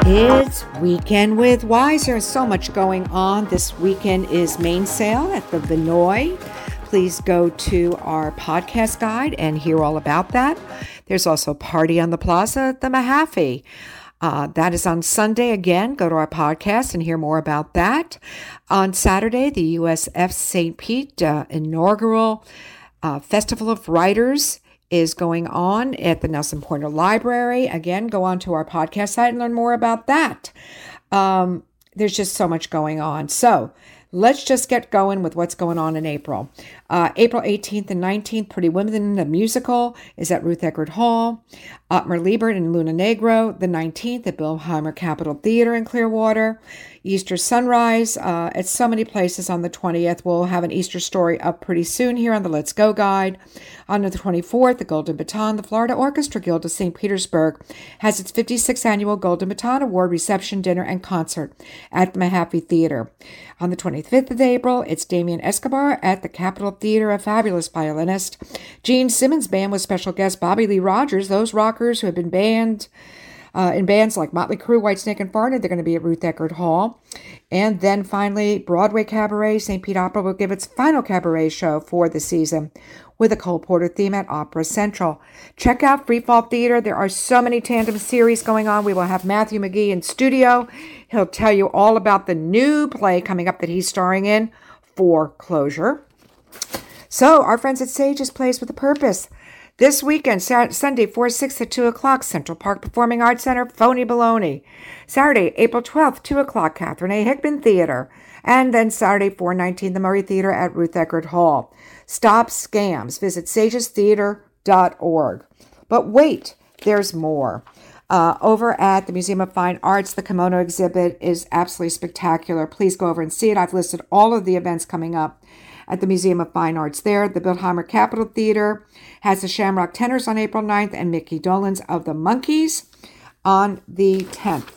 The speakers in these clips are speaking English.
It's Weekend with Wiser. So much going on. This weekend is main sale at the Vinoy. Please go to our podcast guide and hear all about that. There's also Party on the Plaza at the Mahaffey. That is on Sunday. Again, go to our podcast and hear more about that. On Saturday, the USF St. Pete inaugural Festival of Writers is going on at the Nelson Pointer Library. Again, go on to our podcast site and learn more about that. There's just so much going on. So let's just get going with what's going on in April. April 18th and 19th, Pretty Women, the musical, is at Ruth Eckerd Hall. Ottmar Liebert and Luna Negro, the 19th, at Bilheimer Capitol Theater in Clearwater. Easter Sunrise at so many places on the 20th. We'll have an Easter story up pretty soon here on the Let's Go Guide. On the 24th, the Golden Baton, the Florida Orchestra Guild of St. Petersburg, has its 56th annual Golden Baton Award reception, dinner, and concert at the Mahaffey Theater. On the 25th of April, it's Damien Escobar at the Capitol Theater, a fabulous violinist. Gene Simmons Band with special guest Bobby Lee Rogers, those rockers who have been banned in bands like Motley Crue, Whitesnake, and Foreigner. They're going to be at Ruth Eckerd Hall. And then finally, Broadway Cabaret. St. Pete Opera will give its final cabaret show for the season with a Cole Porter theme at Opera Central. Check out Freefall Theater. There are so many tandem series going on. We will have Matthew McGee in studio. He'll tell you all about the new play coming up that he's starring in, Foreclosure. So our friends at Sages Plays with a Purpose. This weekend, Sunday, 4/6 at 2 o'clock, Central Park Performing Arts Center, Phony Baloney. Saturday, April 12th, 2 o'clock, Catherine A. Hickman Theater. And then Saturday, 4/19, the Murray Theater at Ruth Eckerd Hall. Stop scams. Visit sagestheater.org. But wait, there's more. Over at the Museum of Fine Arts, the kimono exhibit is absolutely spectacular. Please go over and see it. I've listed all of the events coming up at the Museum of Fine Arts there. The Bilheimer Capitol Theater has the Shamrock Tenors on April 9th and Mickey Dolenz of the Monkees on the 10th.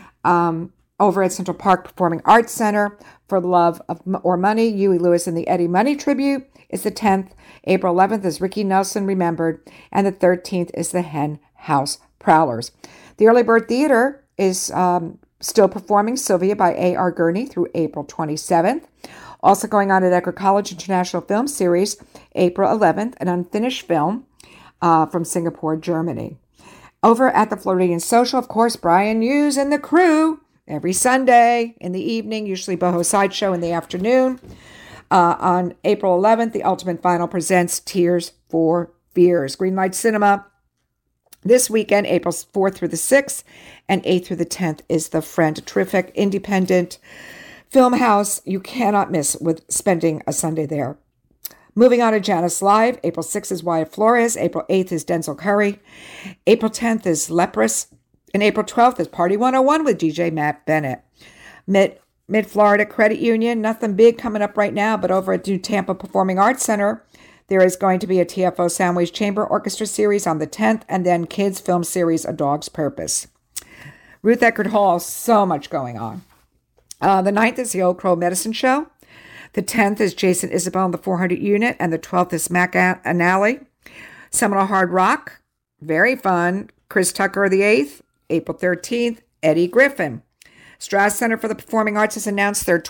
Over at Central Park Performing Arts Center, For Love or Money, Huey Lewis and the Eddie Money Tribute is the 10th. April 11th is Ricky Nelson Remembered, and the 13th is the Hen House Prowlers. The Early Bird Theater is still performing Sylvia by A.R. Gurney through April 27th. Also going on at Edgar College International Film Series, April 11th, an unfinished film from Singapore, Germany. Over at the Floridian Social, of course, Brian Hughes and the crew every Sunday in the evening, usually Boho Sideshow in the afternoon. On April 11th, the Ultimate Vinyl presents Tears for Fears. Greenlight Cinema this weekend, April 4th through the 6th, and 8th through the 10th is The Friend. A terrific independent film house you cannot miss with spending a Sunday there. Moving on to Janice Live, April 6th is Wyatt Flores, April 8th is Denzel Curry, April 10th is Leprous, and April 12th is Party 101 with DJ Matt Bennett. Mid-Florida Credit Union, nothing big coming up right now, but over at New Tampa Performing Arts Center, there is going to be a TFO Soundwaves Chamber Orchestra series on the 10th, and then Kids Film Series, A Dog's Purpose. Ruth Eckerd Hall, so much going on. The 9th is the Old Crow Medicine Show. The 10th is Jason Isabel and the 400 Unit. And the 12th is Mac Anally. Seminole Hard Rock, very fun. Chris Tucker the 8th. April 13th, Eddie Griffin. Strass Center for the Performing Arts has announced their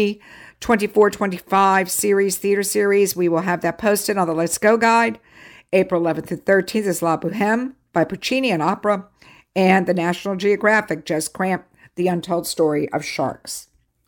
2024-25 theater series. We will have that posted on the Let's Go Guide. April 11th and 13th is La Boheme by Puccini and Opera. And the National Geographic, Just Cramp, The Untold Story of Sharks.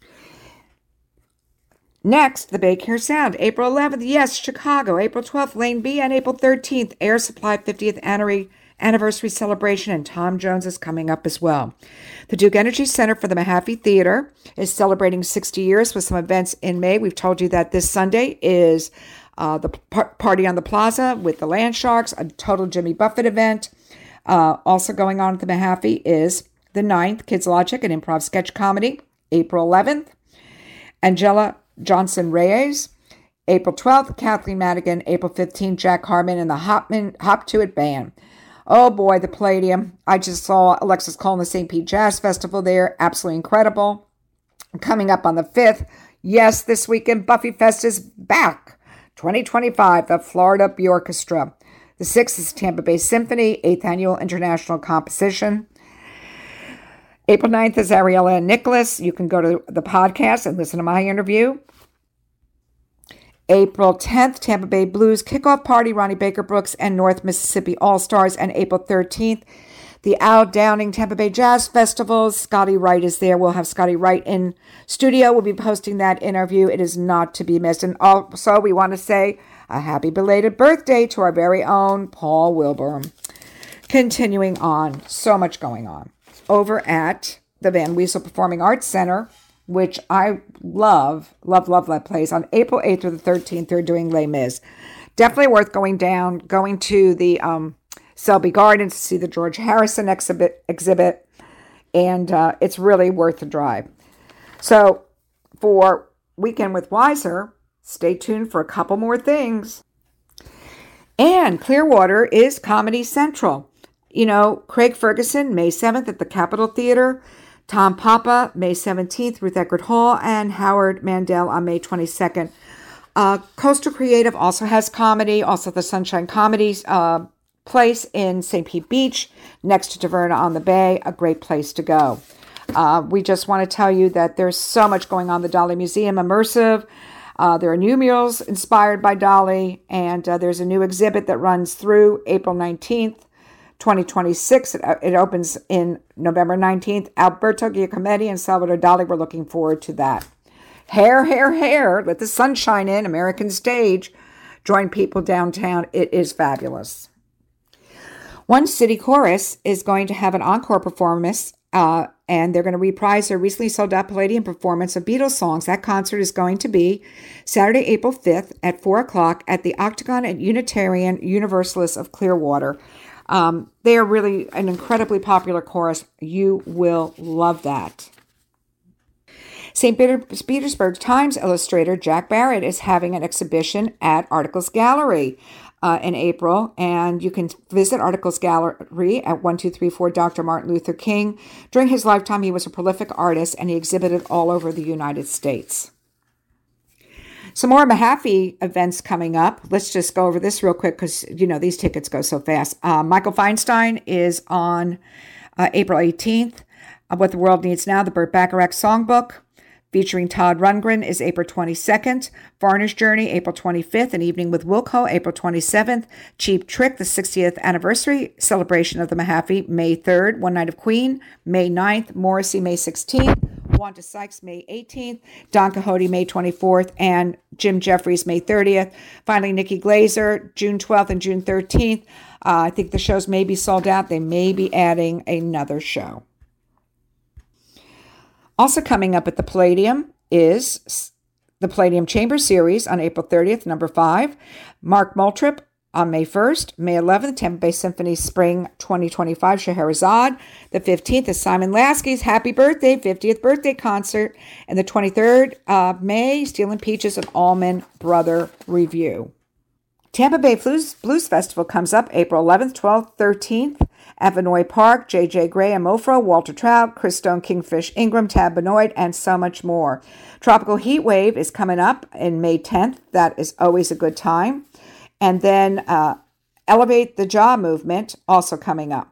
Next, the Bay Care Sound. April 11th, yes, Chicago. April 12th, Lane B. And April 13th, Air Supply 50th Anniversary Celebration. And Tom Jones is coming up as well. The Duke Energy Center for the Mahaffey Theater is celebrating 60 years with some events in May. We've told you that this Sunday is the Party on the Plaza with the Land Sharks, a total Jimmy Buffett event. Also going on at the Mahaffey is the 9th, Kids Logic, an improv sketch comedy, April 11th. Angela Johnson Reyes, April 12th, Kathleen Madigan, April 15th, Jack Harmon and the Hop To It Band. Oh boy, the Palladium. I just saw Alexis Cole in the St. Pete Jazz Festival there. Absolutely incredible. Coming up on the 5th, yes, this weekend, Buffy Fest is back. 2025, the Florida Bjorchestra. The 6th is Tampa Bay Symphony, 8th Annual International Composition. April 9th is Ariella and Nicholas. You can go to the podcast and listen to my interview. April 10th, Tampa Bay Blues kickoff party, Ronnie Baker Brooks and North Mississippi All-Stars. And April 13th, the Al Downing Tampa Bay Jazz Festival. Scotty Wright is there. We'll have Scotty Wright in studio. We'll be posting that interview. It is not to be missed. And also, we want to say a happy belated birthday to our very own Paul Wilbur. Continuing on, so much going on. Over at the Van Wezel Performing Arts Center, which I love that place. On April 8th through the 13th, they're doing Les Mis. Definitely worth going to the Selby Gardens to see the George Harrison exhibit, and it's really worth the drive. So for Weekend with Wiser, stay tuned for a couple more things. And Clearwater is Comedy Central. You know, Craig Ferguson, May 7th at the Capitol Theater. Tom Papa, May 17th, Ruth Eckerd Hall, and Howard Mandel on May 22nd. Coastal Creative also has comedy, also the Sunshine Comedies place in St. Pete Beach, next to Taverna on the Bay, a great place to go. We just want to tell you that there's so much going on. The Dolly Museum Immersive. There are new murals inspired by Dolly, and there's a new exhibit that runs through April 19th. 2026. It opens in November 19th. Alberto Giacometti and Salvador Dali. We're looking forward to that. Hair. Let the sunshine in. American Stage. Join people downtown. It is fabulous. One City Chorus is going to have an encore performance, and they're going to reprise their recently sold out Palladium performance of Beatles songs. That concert is going to be Saturday, April 5th at 4 o'clock at the Octagon at Unitarian Universalist of Clearwater. They are really an incredibly popular chorus. You will love that. St. Petersburg Times illustrator Jack Barrett is having an exhibition at Articles Gallery in April, and you can visit Articles Gallery at 1234 Dr. Martin Luther King. During his lifetime, he was a prolific artist, and he exhibited all over the United States. Some more Mahaffey events coming up. Let's just go over this real quick because, you know, these tickets go so fast. Michael Feinstein is on April 18th. What the World Needs Now, the Burt Bacharach Songbook, featuring Todd Rundgren, is April 22nd. Foreigner's Journey, April 25th. An Evening with Wilco, April 27th. Cheap Trick, the 60th anniversary celebration of the Mahaffey, May 3rd. One Night of Queen, May 9th. Morrissey, May 16th. Wanda Sykes, May 18th, Don Quixote, May 24th, and Jim Jeffries, May 30th. Finally, Nikki Glazer, June 12th and June 13th. I think the shows may be sold out. They may be adding another show. Also coming up at the Palladium is the Palladium Chamber Series on April 30th, number 5. Mark Moultrip on May 1st, May 11th, Tampa Bay Symphony Spring 2025, Scheherazade. The 15th is Simon Lasky's Happy Birthday, 50th birthday concert. And the 23rd of May, Steel and Peaches of Allman Brother Review. Tampa Bay Blues Festival comes up April 11th, 12th, 13th at Vanoy Park. J.J. Gray and Mofro, Walter Trout, Chris Stone, Kingfish Ingram, Tab Benoit, and so much more. Tropical Heat Wave is coming up in May 10th. That is always a good time. And then Elevate the Jaw movement also coming up.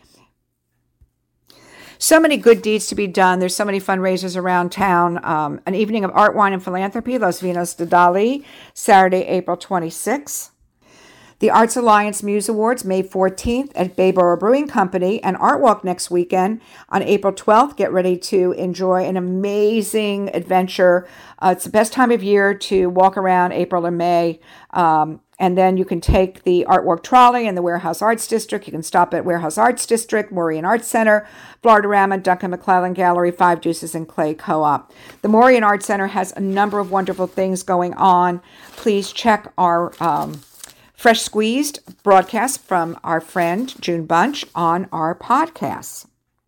So many good deeds to be done. There's so many fundraisers around town. An evening of art, wine, and philanthropy, Los Vinos de Dali, Saturday, April 26th. The Arts Alliance Muse Awards, May 14th at Bayboro Brewing Company, and Art Walk next weekend on April 12th. Get ready to enjoy an amazing adventure. It's the best time of year to walk around April or May. And then you can take the Artwork Trolley in the Warehouse Arts District. You can stop at Warehouse Arts District, Maureen Arts Center, Floridorama, Duncan McClellan Gallery, Five Deuces, and Clay Co-op. The Maureen Arts Center has a number of wonderful things going on. Please check our Fresh Squeezed broadcast from our friend June Bunch on our podcasts.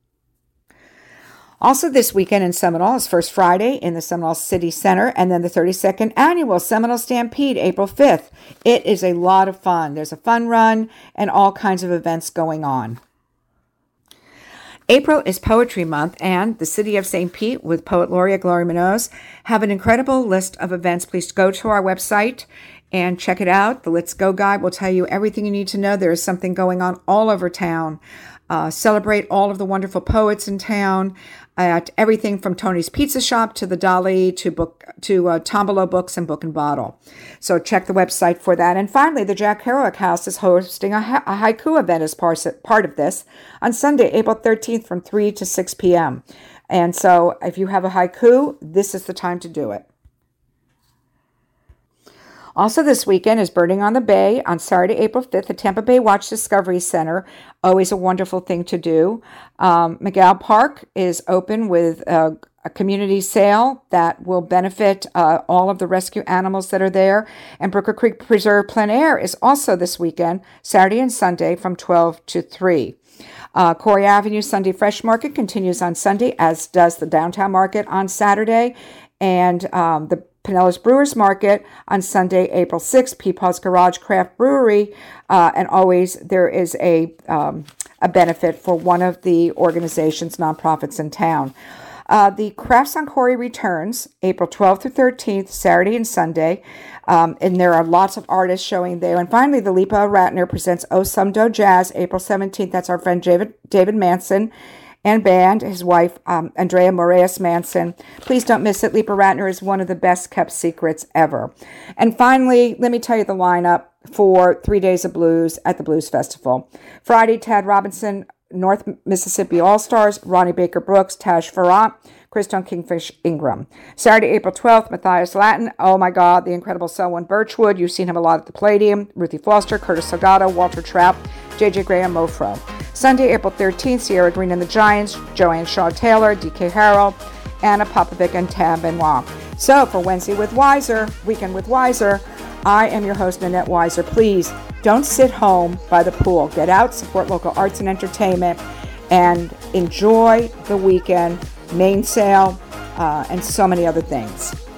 Also this weekend in Seminole is First Friday in the Seminole City Center, and then the 32nd Annual Seminole Stampede, April 5th. It is a lot of fun. There's a fun run and all kinds of events going on. April is Poetry Month, and the City of St. Pete with Poet Laureate Gloria Munoz have an incredible list of events. Please go to our website and check it out. The Let's Go Guide will tell you everything you need to know. There is something going on all over town. Celebrate all of the wonderful poets in town at everything from Tony's Pizza Shop to the Dali to Tombolo Books and Book and Bottle. So check the website for that. And finally, the Jack Kerouac House is hosting a haiku event as part of this on Sunday, April 13th from 3 to 6 p.m. And so if you have a haiku, this is the time to do it. Also this weekend is Birding on the Bay on Saturday, April 5th at Tampa Bay Watch Discovery Center. Always a wonderful thing to do. McGow Park is open with a community sale that will benefit all of the rescue animals that are there. And Brooker Creek Preserve Plein Air is also this weekend, Saturday and Sunday from 12 to 3. Corey Avenue Sunday Fresh Market continues on Sunday, as does the Downtown Market on Saturday. And the Pinellas Brewers Market on Sunday, April 6th, Peepaw's Garage Craft Brewery, and always there is a benefit for one of the organizations, nonprofits in town. The Crafts on Corey returns April 12th through 13th, Saturday and Sunday, and there are lots of artists showing there. And finally, the Lipa Ratner presents Oh Some Do Jazz, April 17th. That's our friend David Manson and band, his wife, Andrea Moraes Manson. Please don't miss it. Lipa Ratner is one of the best kept secrets ever. And finally, let me tell you the lineup for 3 Days of Blues at the Blues Festival. Friday, Tad Robinson, North Mississippi All-Stars, Ronnie Baker Brooks, Taj Farah, Christone Kingfish Ingram. Saturday, April 12th, Matthias Latin. Oh my God, the incredible Selwyn Birchwood. You've seen him a lot at the Palladium. Ruthie Foster, Curtis Salgado, Walter Trapp, J.J. Graham, Mofro. Sunday, April 13th, Sierra Green and the Giants, Joanne Shaw Taylor, D.K. Harrell, Anna Popovic, and Tam Benoit. So for Wednesday with Wiser, Weekend with Wiser, I am your host, Nanette Wiser. Please don't sit home by the pool. Get out, support local arts and entertainment, and enjoy the weekend, Mainsail, and so many other things.